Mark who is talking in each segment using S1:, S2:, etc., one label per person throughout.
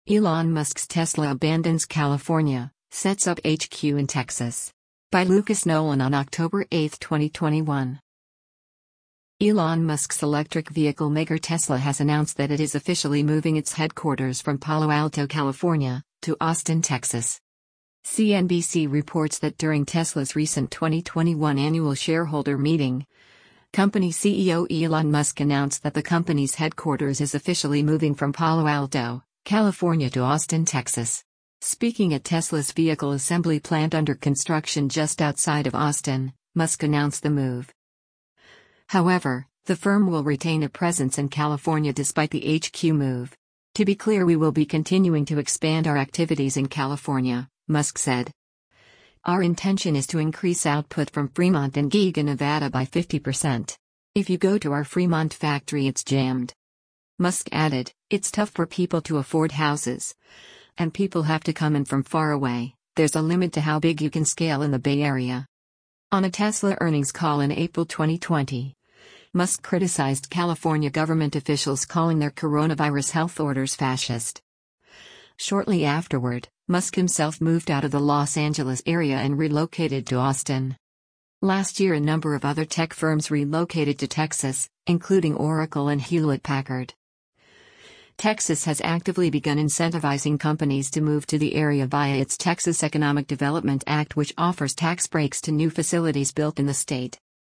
S1: Elon Musk's Tesla abandons California, sets up HQ in Texas. By Lucas Nolan on October 8, 2021. Elon Musk's electric vehicle maker Tesla has announced that it is officially moving its headquarters from Palo Alto, California, to Austin, Texas. CNBC reports that during Tesla's recent 2021 annual shareholder meeting, company CEO Elon Musk announced that the company's headquarters is officially moving from Palo Alto, California to Austin, Texas. Speaking at Tesla's vehicle assembly plant under construction just outside of Austin, Musk announced the move. However, the firm will retain a presence in California despite the HQ move. To be clear, we will be continuing to expand our activities in California, Musk said. Our intention is to increase output from Fremont and Giga, Nevada by 50%. If you go to our Fremont factory, it's jammed. Musk added, it's tough for people to afford houses. And people have to come in from far away. There's a limit to how big you can scale in the Bay Area. On a Tesla earnings call in April 2020, Musk criticized California government officials, calling their coronavirus health orders fascist. Shortly afterward, Musk himself moved out of the Los Angeles area and relocated to Austin. Last year, a number of other tech firms relocated to Texas, including Oracle and Hewlett-Packard. Texas has actively begun incentivizing companies to move to the area via its Texas Economic Development Act, which offers tax breaks to new facilities built in the state.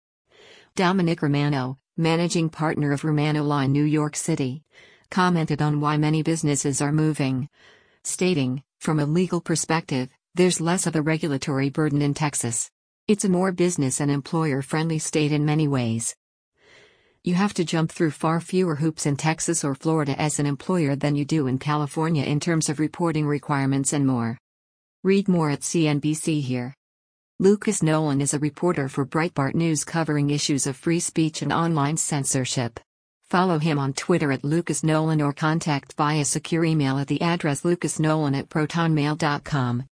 S1: Dominic Romano, managing partner of Romano Law in New York City, commented on why many businesses are moving, stating, from a legal perspective, there's less of a regulatory burden in Texas. It's a more business and employer-friendly state in many ways. You have to jump through far fewer hoops in Texas or Florida as an employer than you do in California in terms of reporting requirements and more. Read more at CNBC here. Lucas Nolan is a reporter for Breitbart News covering issues of free speech and online censorship. Follow him on Twitter at Lucas Nolan or contact via secure email at the address lucasnolan@protonmail.com.